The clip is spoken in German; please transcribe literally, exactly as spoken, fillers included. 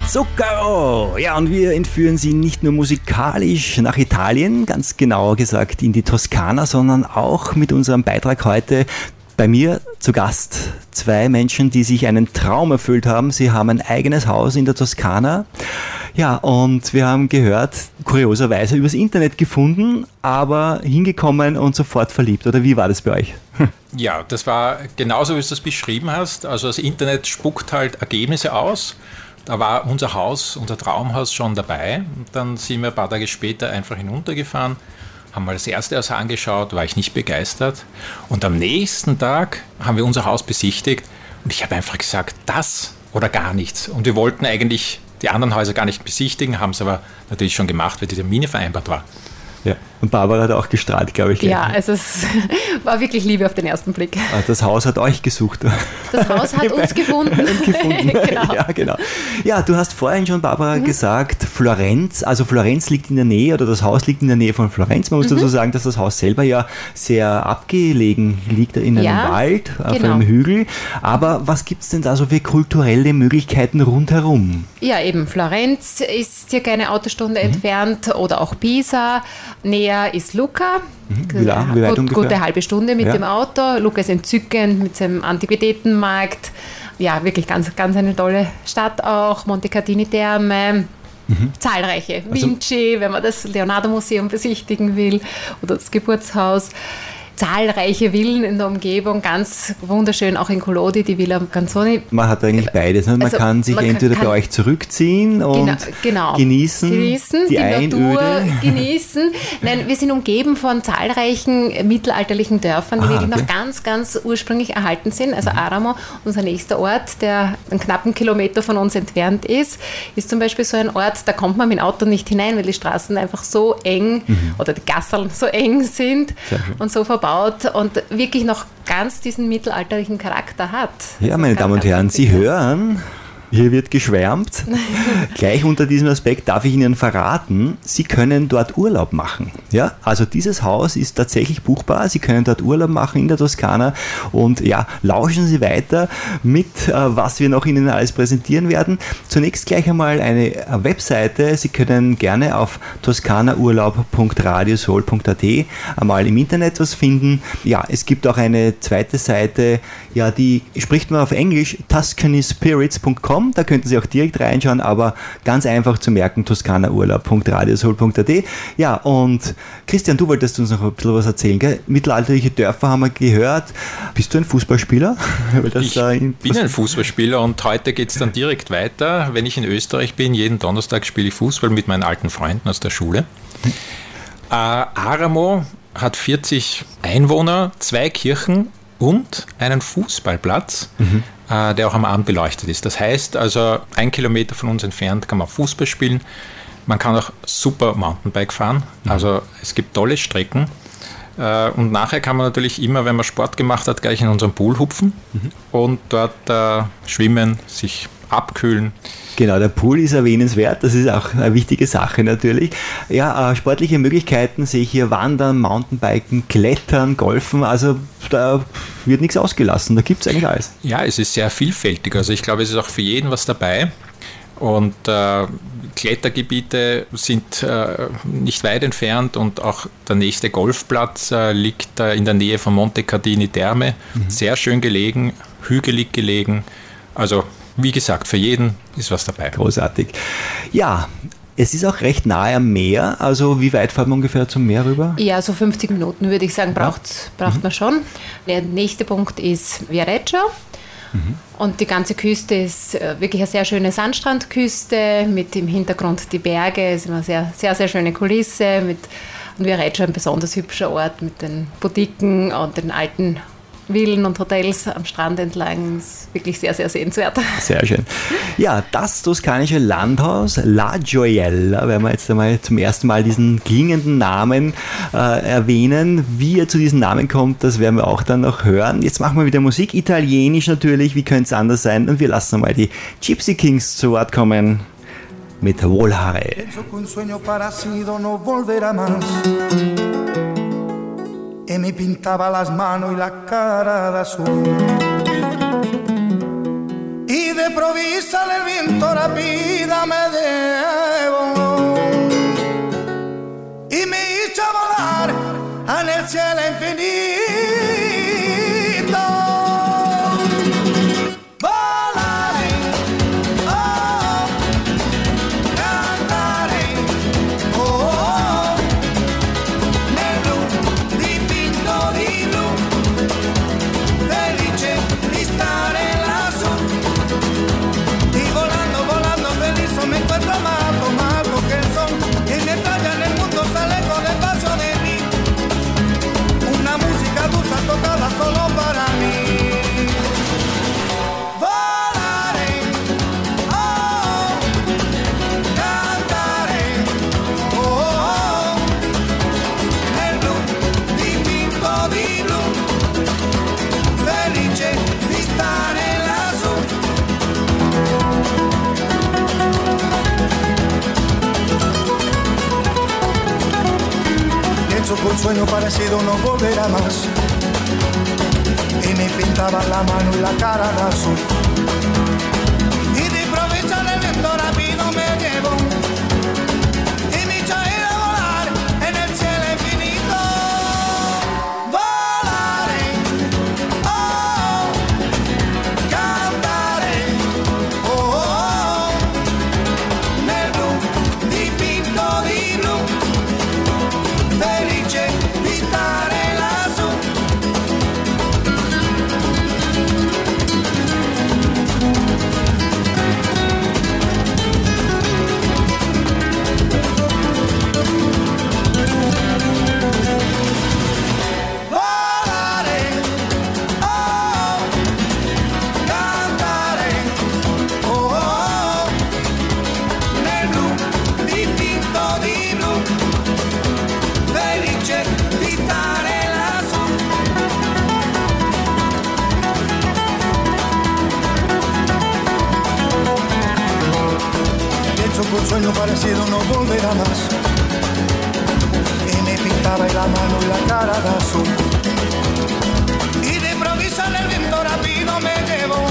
Zucchero! Ja, und wir entführen Sie nicht nur musikalisch nach Italien, ganz genauer gesagt in die Toskana, sondern auch mit unserem Beitrag heute bei mir zu Gast zwei Menschen, die sich einen Traum erfüllt haben. Sie haben ein eigenes Haus in der Toskana. Ja, und wir haben gehört, kurioserweise übers Internet gefunden, aber hingekommen und sofort verliebt. Oder wie war das bei euch? Ja, das war genauso, wie du es beschrieben hast. Also das Internet spuckt halt Ergebnisse aus. Da war unser Haus, unser Traumhaus schon dabei. Und dann sind wir ein paar Tage später einfach hinuntergefahren, haben mal das erste Haus angeschaut, war ich nicht begeistert. Und am nächsten Tag haben wir unser Haus besichtigt und ich habe einfach gesagt, das oder gar nichts. Und wir wollten eigentlich die anderen Häuser gar nicht besichtigen, haben es aber natürlich schon gemacht, weil die Termine vereinbart waren. Ja, und Barbara hat auch gestrahlt, glaube ich. Ja, also es war wirklich Liebe auf den ersten Blick. Das Haus hat euch gesucht. Das Haus hat uns gefunden. gefunden. Genau. Ja, genau. Ja, du hast vorhin schon, Barbara, mhm. gesagt, Florenz, also Florenz liegt in der Nähe, oder das Haus liegt in der Nähe von Florenz. Man muss mhm. dazu sagen, dass das Haus selber ja sehr abgelegen liegt in einem ja, Wald, auf genau. einem Hügel. Aber was gibt es denn da so für kulturelle Möglichkeiten rundherum? Ja, eben, Florenz ist circa eine Autostunde mhm. entfernt oder auch Pisa. Näher ist Lucca, mhm. wie, lang, wie weit gut, ungefähr? Gute halbe Stunde mit ja. dem Auto. Lucca ist entzückend mit seinem Antiquitätenmarkt. Ja, wirklich ganz, ganz eine tolle Stadt auch. Montecatini-Therme, mhm. zahlreiche. Also, Vinci, wenn man das Leonardo-Museum besichtigen will oder das Geburtshaus. Zahlreiche Villen in der Umgebung, ganz wunderschön, auch in Collodi, die Villa Canzoni. Man hat eigentlich beides. Ne? Man also, kann sich man entweder kann, bei euch zurückziehen und genau, genau. genießen, genießen, die, die Einöde. Natur genießen. Nein, wir sind umgeben von zahlreichen mittelalterlichen Dörfern, die ah, wirklich okay. noch ganz, ganz ursprünglich erhalten sind. Also mhm. Aramo, unser nächster Ort, der einen knappen Kilometer von uns entfernt ist, ist zum Beispiel so ein Ort, da kommt man mit dem Auto nicht hinein, weil die Straßen einfach so eng mhm. oder die Gasseln so eng sind und so verbaut und wirklich noch ganz diesen mittelalterlichen Charakter hat. Ja, also meine Damen und Herren, Sie hören, hier wird geschwärmt. Gleich unter diesem Aspekt darf ich Ihnen verraten, Sie können dort Urlaub machen. Ja, also dieses Haus ist tatsächlich buchbar. Sie können dort Urlaub machen in der Toskana und ja, lauschen Sie weiter mit, was wir noch Ihnen alles präsentieren werden. Zunächst gleich einmal eine Webseite. Sie können gerne auf toskanaurlaub punkt radiosol punkt at einmal im Internet was finden. Ja, es gibt auch eine zweite Seite, ja, die spricht man auf Englisch, tuscany spirits punkt com. Da könnten Sie auch direkt reinschauen, aber ganz einfach zu merken, toskanaurlaub punkt radiosol punkt at. Ja, und Christian, du wolltest uns noch ein bisschen was erzählen, gell? Mittelalterliche Dörfer haben wir gehört. Bist du ein Fußballspieler? Das ich bin ein Fußballspieler und heute geht es dann direkt weiter. Wenn ich in Österreich bin, jeden Donnerstag spiele ich Fußball mit meinen alten Freunden aus der Schule. Hm. Äh, Aramo hat vierzig Einwohner, zwei Kirchen und einen Fußballplatz, mhm. äh, der auch am Abend beleuchtet ist. Das heißt also, ein Kilometer von uns entfernt kann man Fußball spielen. Man kann auch super Mountainbike fahren. Mhm. Also es gibt tolle Strecken. Äh, und nachher kann man natürlich immer, wenn man Sport gemacht hat, gleich in unseren Pool hupfen mhm. und dort äh, schwimmen, sich abkühlen. Genau, der Pool ist erwähnenswert, das ist auch eine wichtige Sache natürlich. Ja, äh, sportliche Möglichkeiten sehe ich hier: Wandern, Mountainbiken, Klettern, Golfen, also da wird nichts ausgelassen, da gibt es eigentlich alles. Ja, es ist sehr vielfältig, also ich glaube, es ist auch für jeden was dabei und äh, Klettergebiete sind äh, nicht weit entfernt und auch der nächste Golfplatz äh, liegt äh, in der Nähe von Montecatini-Therme, mhm. sehr schön gelegen, hügelig gelegen, also wie gesagt, für jeden ist was dabei. Großartig. Ja, es ist auch recht nahe am Meer. Also wie weit fährt man ungefähr zum Meer rüber? Ja, so fünfzig Minuten würde ich sagen, braucht, ja. braucht mhm. man schon. Der nächste Punkt ist Viareggio. Mhm. Und die ganze Küste ist wirklich eine sehr schöne Sandstrandküste mit im Hintergrund die Berge. Es ist eine sehr, sehr, sehr schöne Kulisse. Mit, und Viareggio ein besonders hübscher Ort mit den Boutiquen und den alten Villen und Hotels am Strand entlang. Das ist wirklich sehr, sehr sehenswert. Sehr schön. Ja, das toskanische Landhaus La Gioiella, werden wir jetzt einmal zum ersten Mal diesen klingenden Namen äh, erwähnen. Wie er zu diesem Namen kommt, das werden wir auch dann noch hören. Jetzt machen wir wieder Musik, italienisch natürlich, wie könnte es anders sein? Und wir lassen einmal die Gypsy Kings zu Wort kommen mit Volare. Y me pintaba las manos y la cara de azul. Y de provisa el viento rápidamente un sueño parecido no volverá más. Y me pintaba la mano y la cara de azul. Y de improviso el viento rápido me llevó. Y me hizo ir a volar en el cielo infinito. Volaré, oh, cantaré, oh, oh, nel blu dipinto di blu. Felice di stare lassù. Volare, oh, cantare, oh, oh, nel blu dipinto di blu. Felice di stare lassù. Pienso que un sueño parecido no volverá más. Y me pintaba la mano y la cara de azul. Y de improviso el viento rápido me llevó.